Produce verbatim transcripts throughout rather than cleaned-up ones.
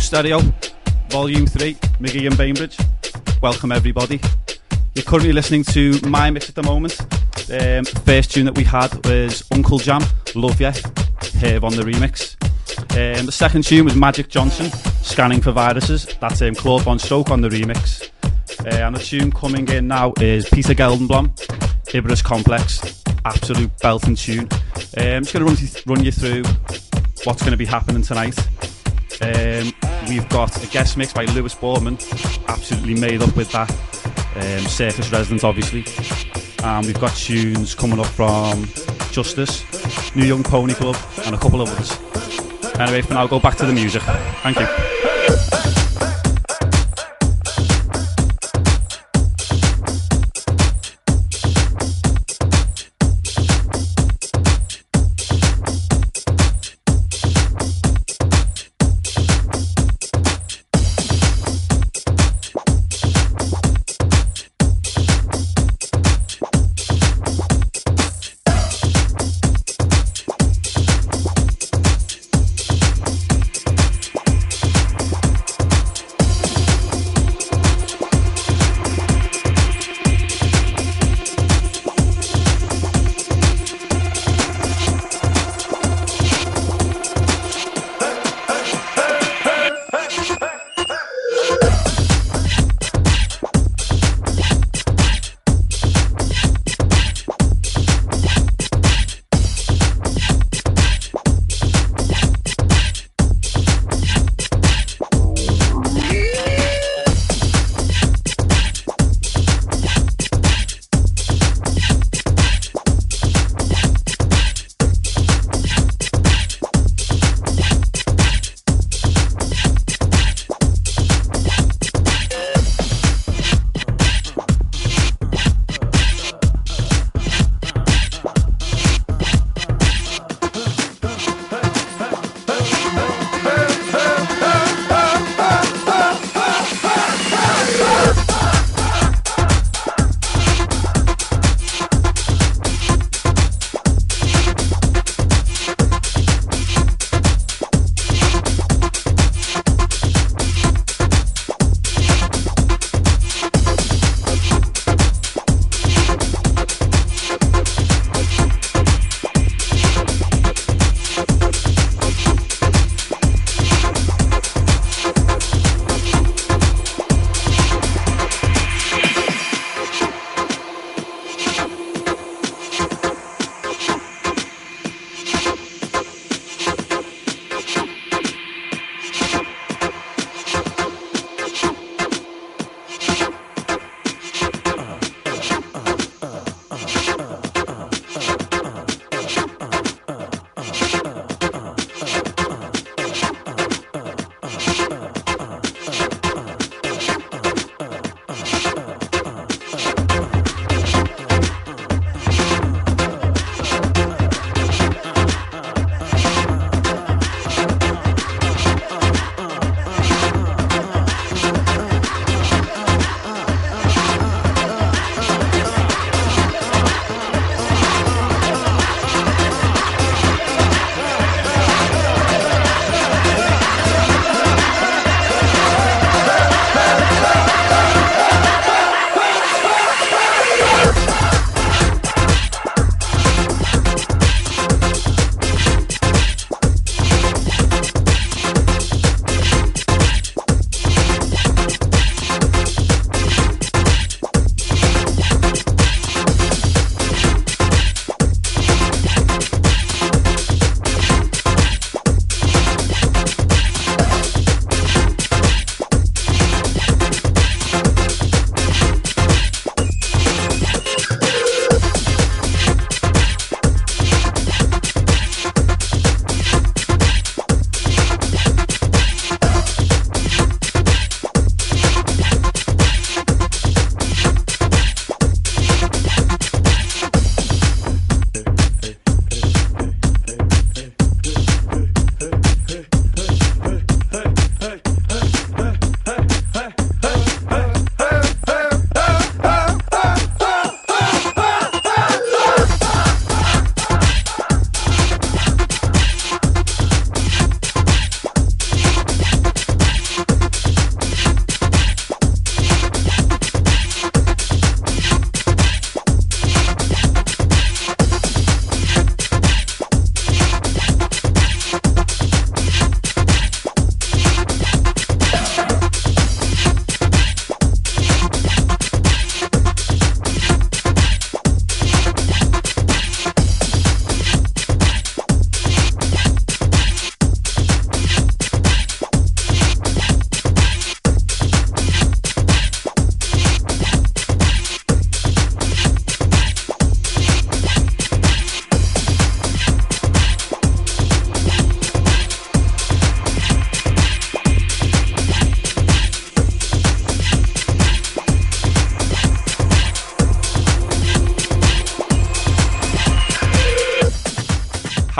House Stereo, Volume three, Miggy and Bainbridge. Welcome everybody. You're currently listening to my mix at the moment. Um, first tune that we had was Uncle Jam, Love Ya, Herb on the remix. Um, the second tune was Magic Johnson, Scanning for Viruses. That's um, Claude Von Stroke on the remix. Uh, and the tune coming in now is Peter Geldenblom, Iberus Complex. Absolute belting tune. Um, I'm just going to run, th- run you through what's going to be happening tonight. Um, we've got a guest mix by Lewis Boardman, absolutely made up with that. Um, Surface Residence, obviously. And we've got tunes coming up from Justice, New Young Pony Club, and a couple of others. Anyway, for now, go back to the music. Thank you.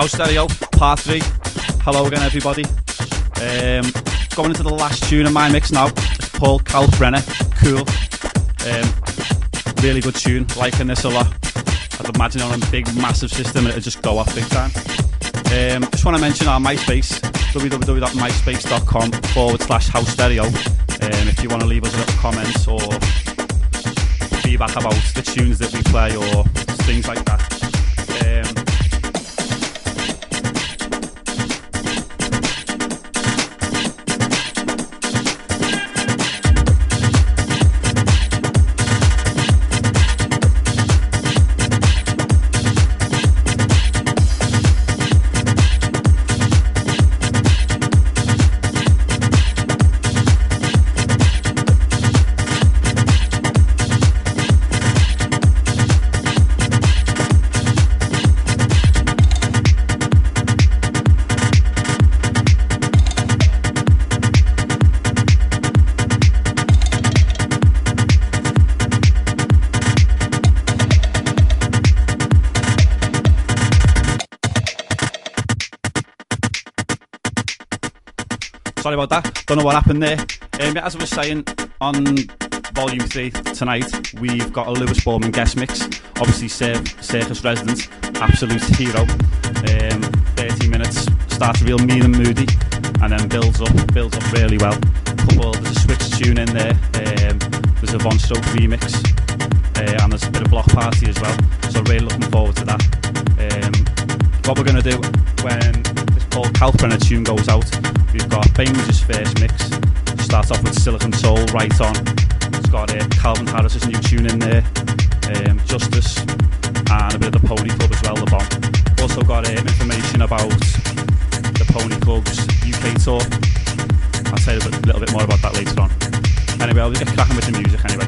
House Stereo, part three. Hello again, everybody. Um, going into the last tune of my mix now. It's Paul Kalkbrenner, Cool. Um, really good tune, liking this a lot. I'd imagine on a big, massive system, it'll just go off big time. Um, just want to mention our MySpace, www.myspace.com forward slash house stereo. Um, if you want to leave us a little comments or feedback about the tunes that we play or things like that. Um, Sorry about that. Don't know what happened there. Um, as I was saying, on Volume three tonight, we've got a Lewis Bowman guest mix. Obviously, Cir- Circus Residence, absolute hero. Um, thirty minutes, starts real mean and moody, and then builds up, builds up really well. Couple, there's a switch tune in there. Um, there's a Von Stroke remix, uh, and there's a bit of Block Party as well. So really looking forward to that. Um, what we're going to do when this Paul Kalkbrenner tune goes out, we've got Bainbridge's first mix. Starts off with Silicon Soul, Right On. It's got uh, Calvin Harris's new tune in there, um, Justice, and a bit of the Pony Club as well, The Bomb. Also got um, information about the Pony Club's U K tour. I'll tell you a bit, little bit more about that later on. Anyway, I'll get cracking with the music anyway.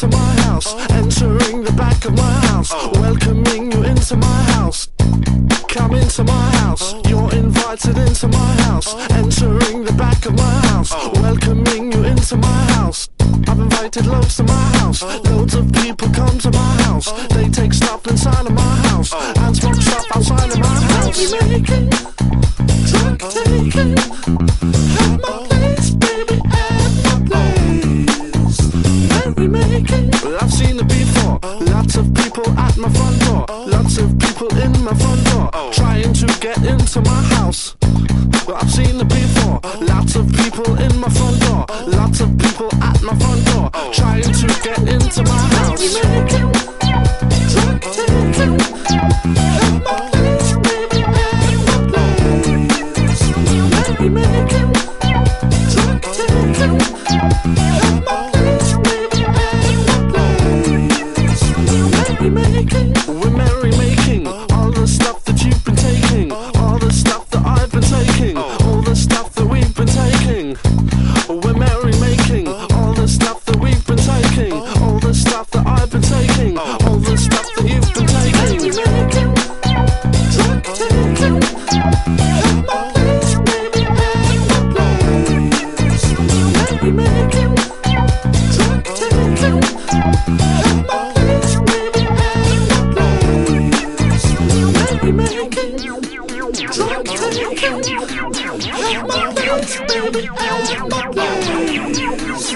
into my house, entering the back of my house, welcoming you into my house. Come into my house, you're invited into my house, entering the back of my house, welcoming you into my house. I've invited loads to my house, loads of people come to my house. They take stuff inside of my house, and smoke stuff outside of my house. Merry making, drug taking, at my place, baby, at my place. Merry making, well, I've seen it before. Lots of people at my front door, lots of people in my front door, trying to get into my house. Well, I've seen it before. Lots of people in my front door, lots of people at my front door, trying to get into my house. Merry making, drug taking, at my place, baby, at my place. Merry making, drug taking, at my place, baby, at my place. Merry making, we're merry making all the stuff that you've been taking, all the stuff that I've been taking, all the stuff that we've been taking. We're merry making all the stuff that we've been taking, all the stuff that I've been taking, all the stuff that you've been taking. Merry making, drug taking, at my place, baby, at my place. Merry making, drug taking, at my place, baby, at my place. Merry making, drug taking, at my place, baby, at my place.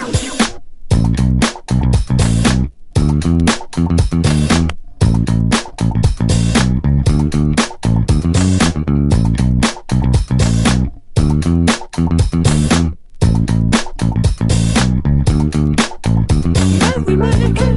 Merry making,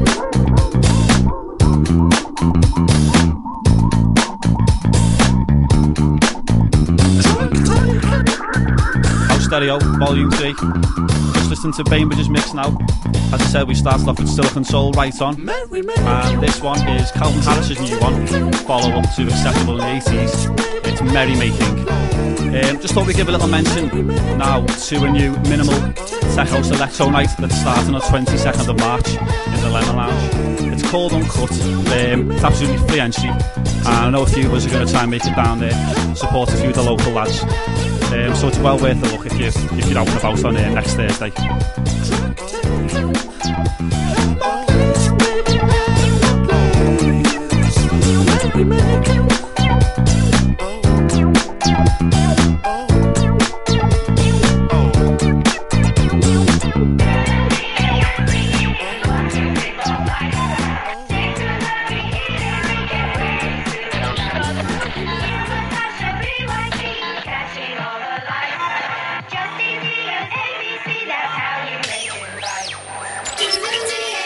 drug taking. House Stereo, Volume three. Just listen to Bainbridge's mix now. As I said, we started off with Silicon Soul, Right On. And this one is Calvin Harris's new one, follow up to Acceptable in the eighties. It's Merry Making. Um, just thought we'd give a little mention now to a new minimal tech house electro night that's starting on twenty-second of March in the Lemon Lounge. It's called Uncut. Um, it's absolutely free entry. And I know a few of us are going to try and make it down there, support a few of the local lads. Um, so it's well worth a look if, you, if you're out and about on uh, next Thursday. Merry making, Just easy as A B C, that's how you make it right.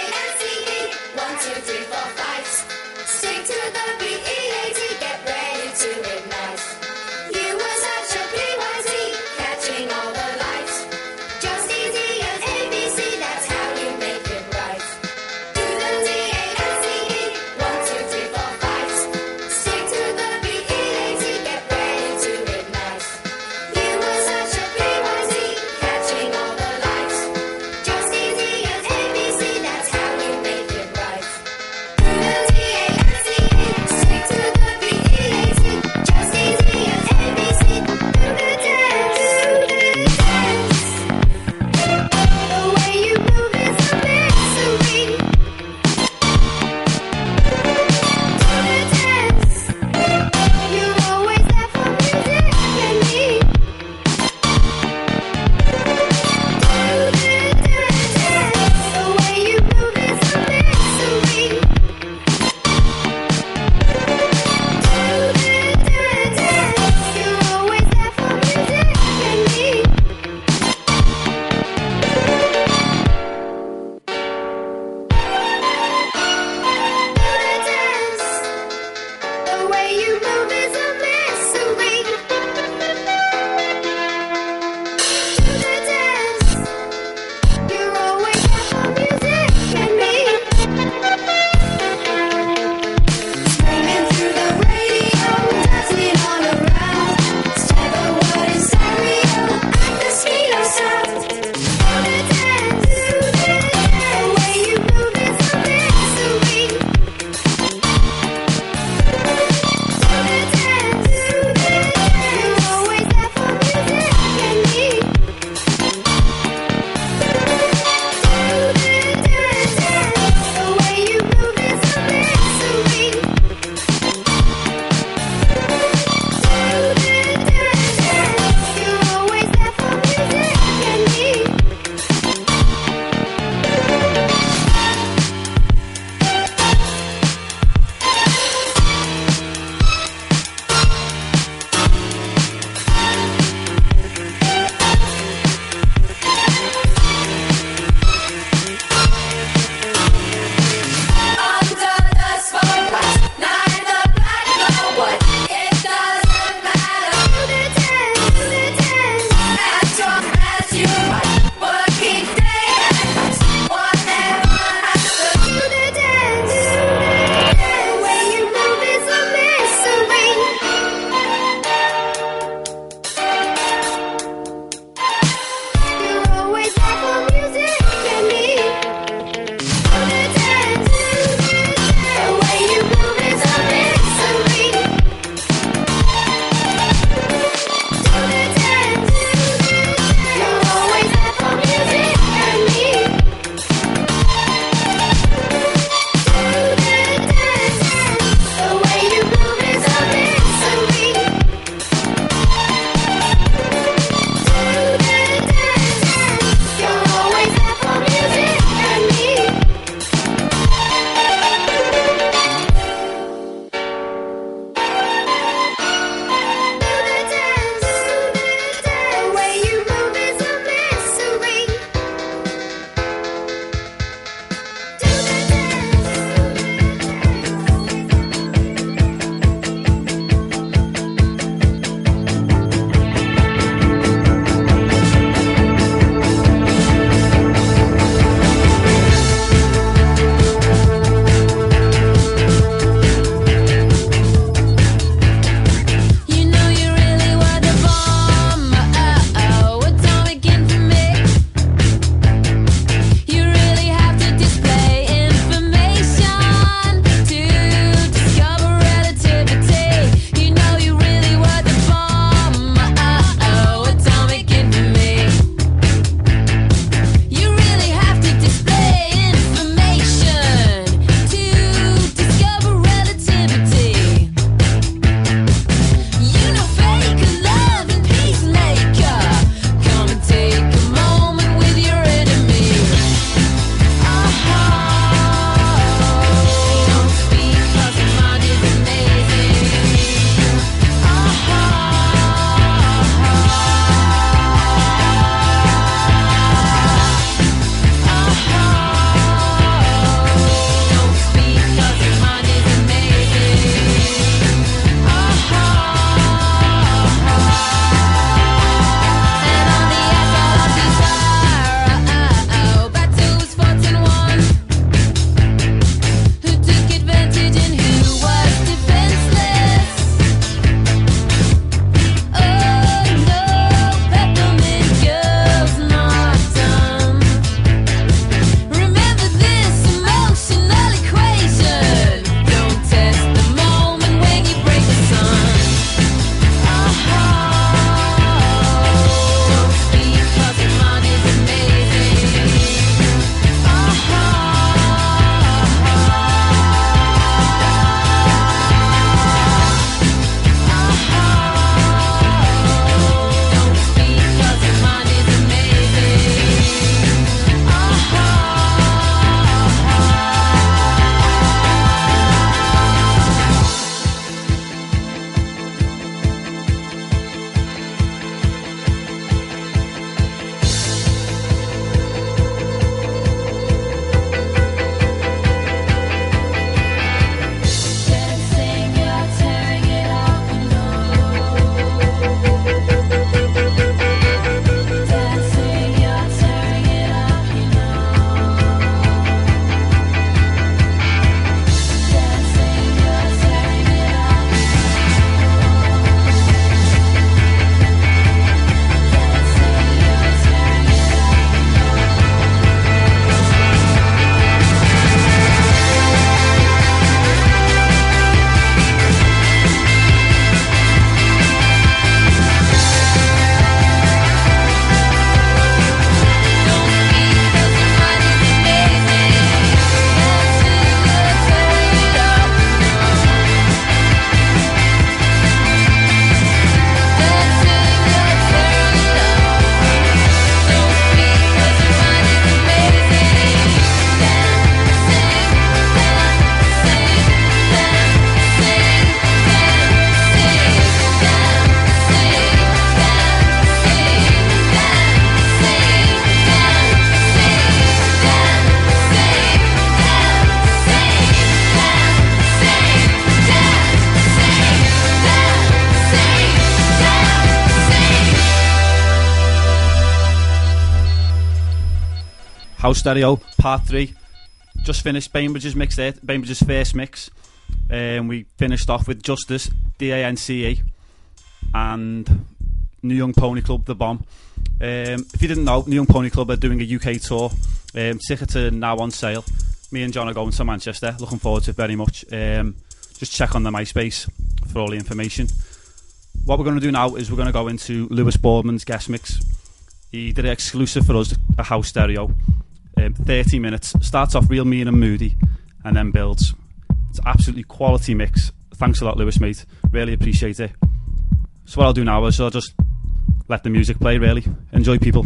House Stereo, part three. Just finished Bainbridge's mix there, Bainbridge's first mix. Um, we finished off with Justice, D A N C E, and New Young Pony Club, The Bomb. Um, if you didn't know, New Young Pony Club are doing a U K tour. Um, tickets are now on sale. Me and John are going to Manchester. Looking forward to it very much. Um, just check on the MySpace for all the information. What we're going to do now is we're going to go into Lewis Boardman's guest mix. He did it exclusive for us, a House Stereo. Um, thirty minutes. Starts off real mean and moody, and then builds. It's absolutely quality mix. Thanks a lot, Lewis, mate. Really appreciate it. So what I'll do now is I'll just let the music play, really. Enjoy, people.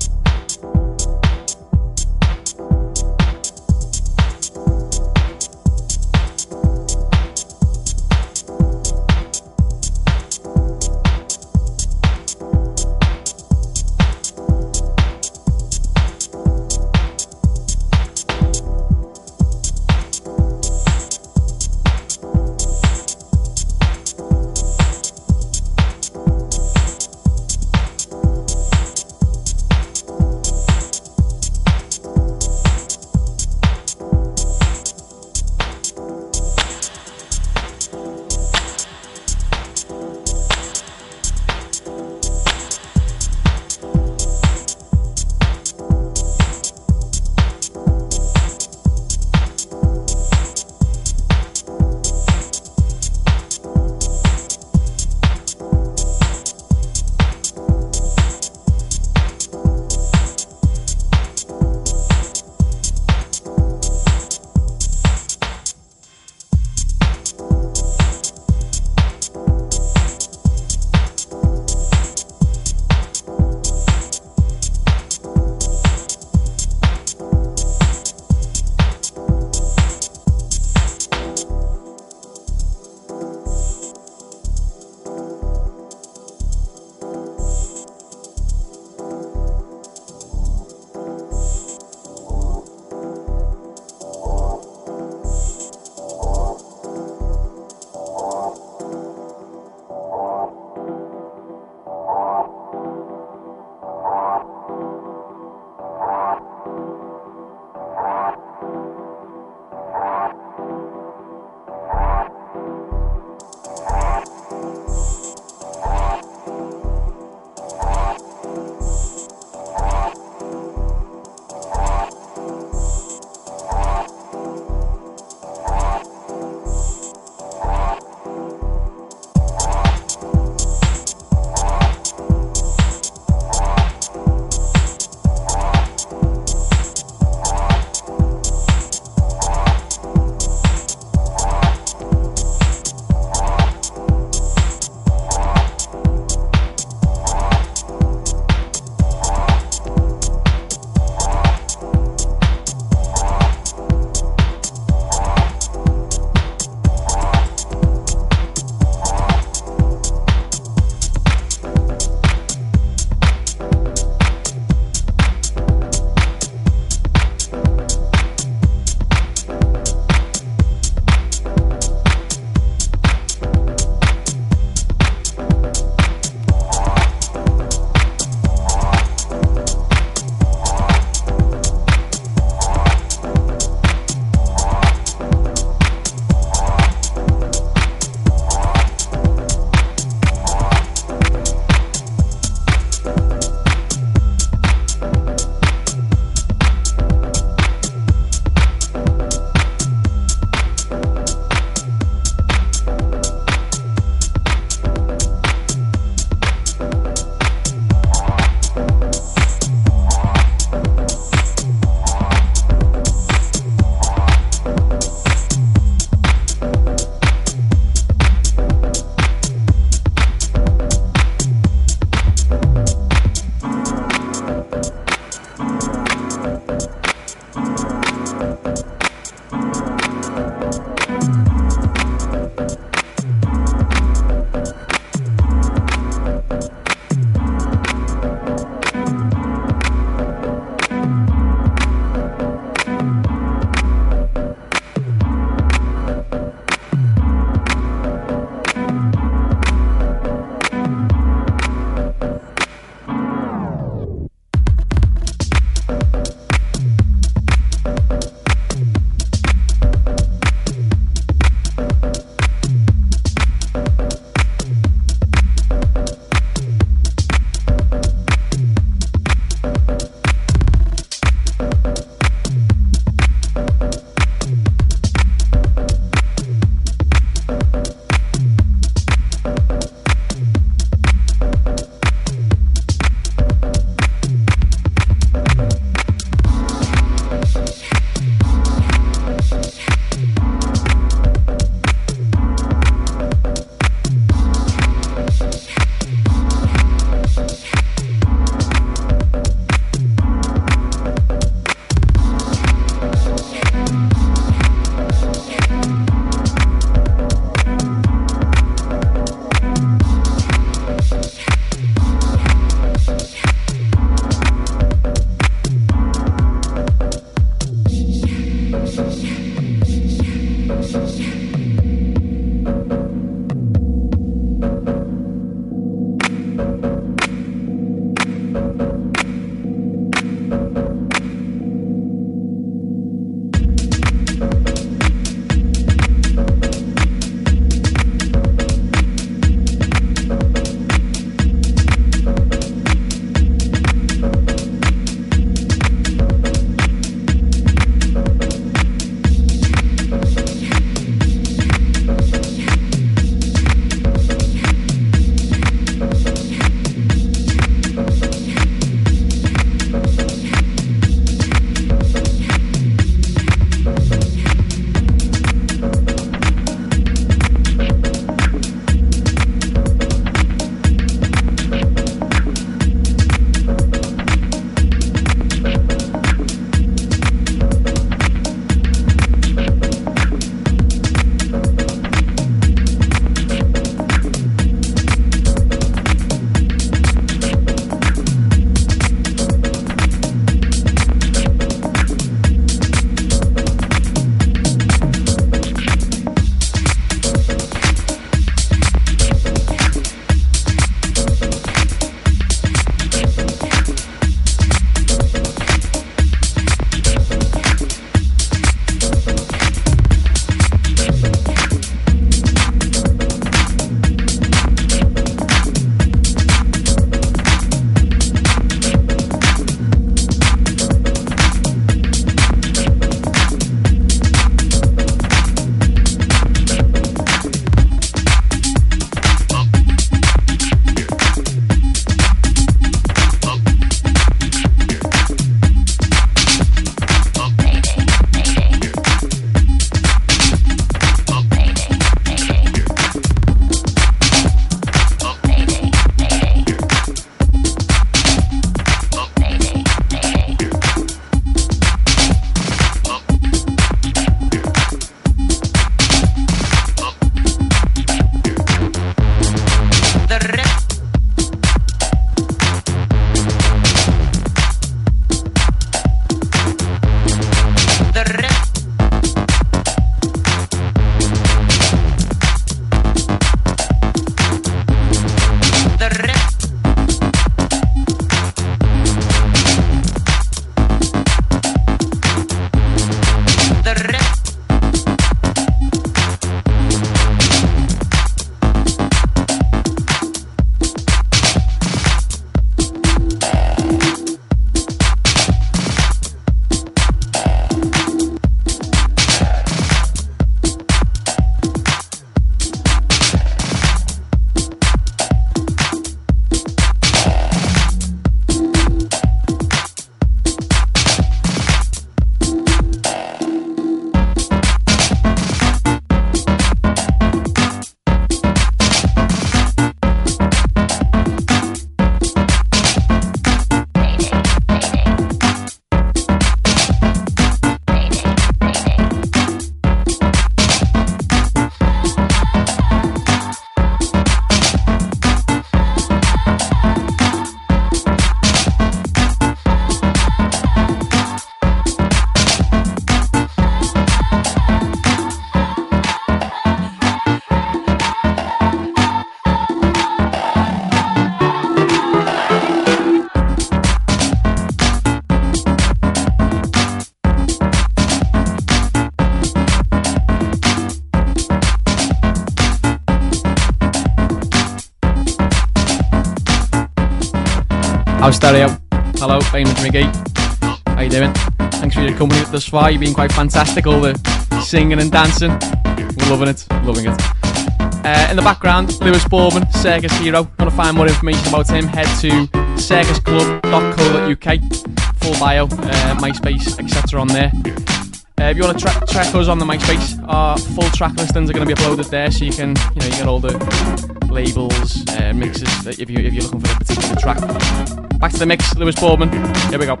How's stereo? Hello, Bainbridge McGee. How you doing? Thanks for your company thus far. You've been quite fantastic. All the singing and dancing. We're loving it. Loving it. Uh, in the background, Lewis Boardman, Circus Hero. If you want to find more information about him, head to circus club dot co dot uk. Full bio, uh, MySpace, et cetera on there. Uh, if you want to tra- track us on the MySpace, our full track listings are going to be uploaded there, so you can, you know, you get all the labels, uh, mixes that if you if you're looking for a particular track. Back to the mix, Lewis Boardman. Here we go.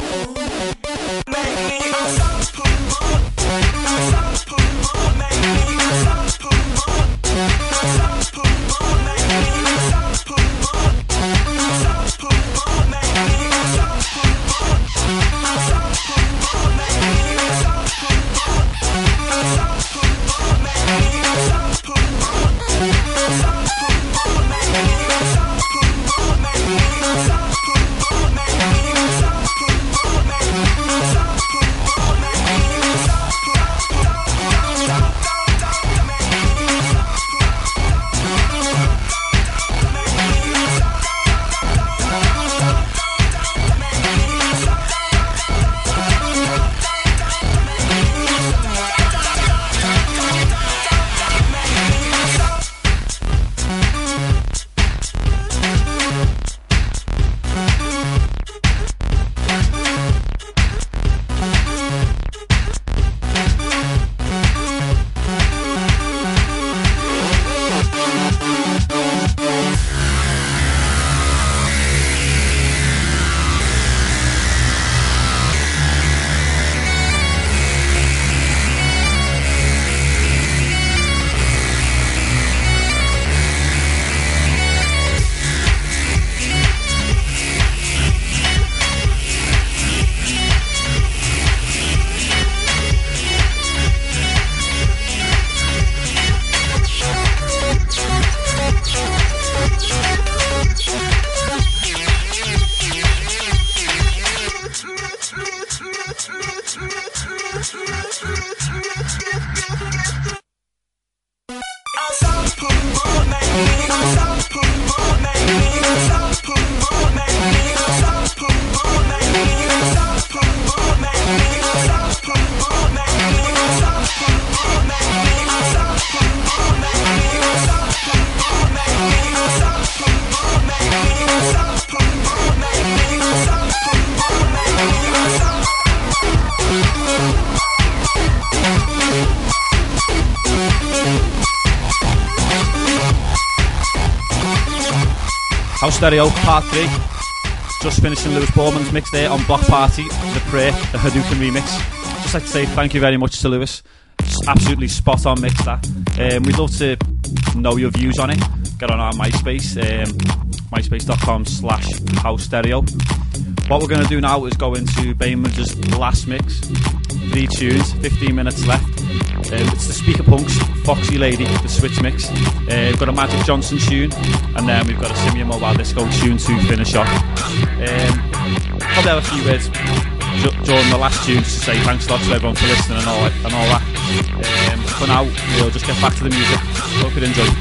House Stereo Part three. Just finishing Lewis Bowman's mix there on Block Party, the Prayer, the Hadouken remix. Just like to say thank you very much to Lewis. Just absolutely spot on mix that. Um, we'd love to know your views on it. Get on our MySpace, um, myspace.com slash House Stereo. What we're going to do now is go into Bainbridge's last mix. Three tunes, fifteen minutes left. Um, it's the Speaker Punks, Foxy Lady, the Switch mix. Uh, we've got a Magic Johnson tune, and then we've got a Simia Mobile Disco tune to finish off. Um, probably have a few words d- during the last tune just to say thanks a lot to everyone for listening and all, and all that. Um, for now, we'll just get back to the music. Hope you enjoy.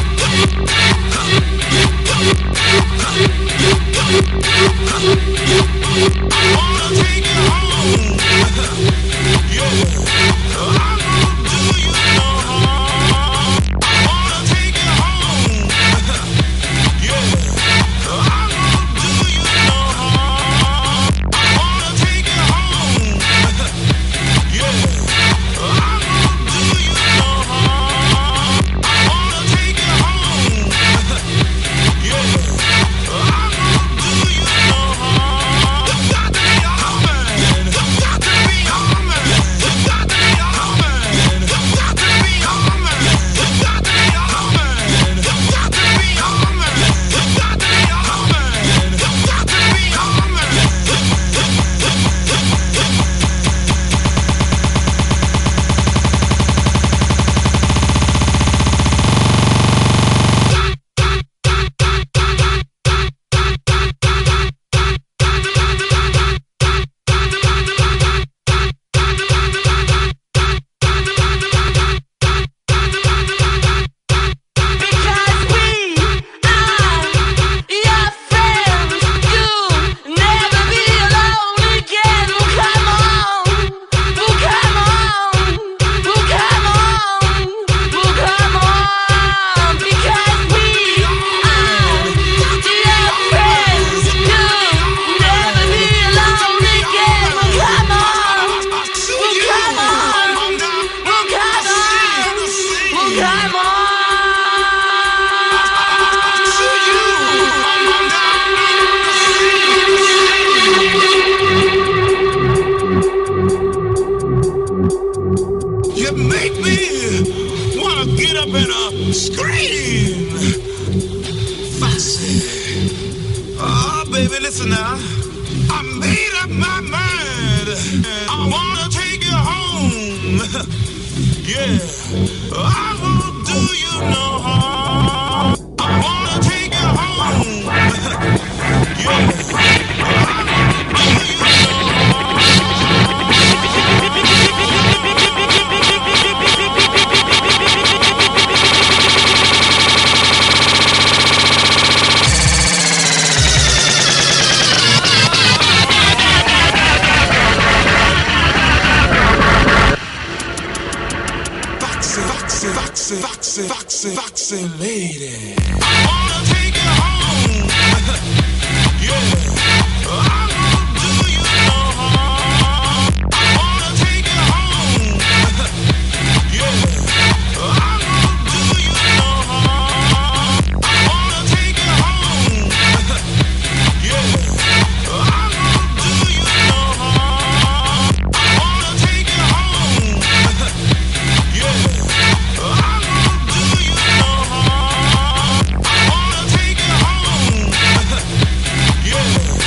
We'll be right back. that make me wanna get up and uh, scream. Foxy. Oh, baby, listen now. I made up my mind. I wanna take you home. Yeah, I won't do you no harm. I wanna take you home. Yeah, I won't do you no harm. Foxy, foxy, foxy, foxy lady. I wanna take you home. Yeah, I won't do you no harm. I wanna take you home. Yeah, I won't do you no harm. I wanna take you home. Yeah, I won't do you no harm. I wanna take you home. Yeah. Yeah.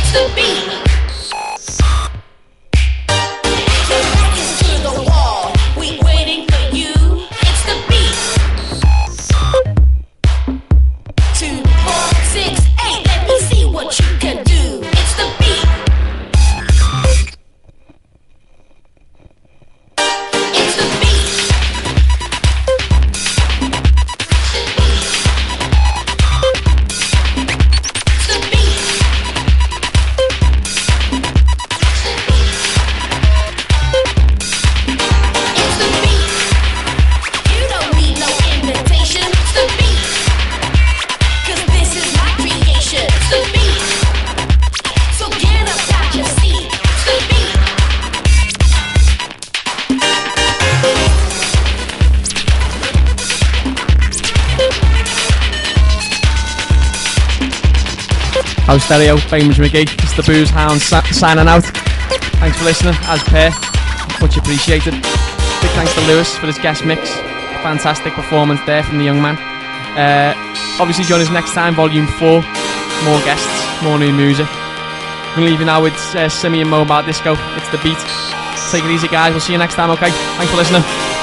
It's the beat. Your back is to the wall. We waiting for you. It's the beat. Two, four, six, eight. Let me see what you can do. It's the beat. It's the beat. It's the beat. It's the beat. You don't need no invitation. It's the beat. 'Cause this is my creation. It's the beat. So get up out your seat. It's the beat. House Stereo, Bainbridge McGee. It's the Booze Hound sa- signing out. Thanks for listening, as per. Much appreciated. Big thanks to Lewis for his guest mix. Fantastic performance there from the young man. Uh, obviously, join us next time, Volume four. More guests, more new music. I'm going to leave you now with uh, Simeon Mobile Disco. It's the beat. Take it easy, guys. We'll see you next time, okay? Thanks for listening.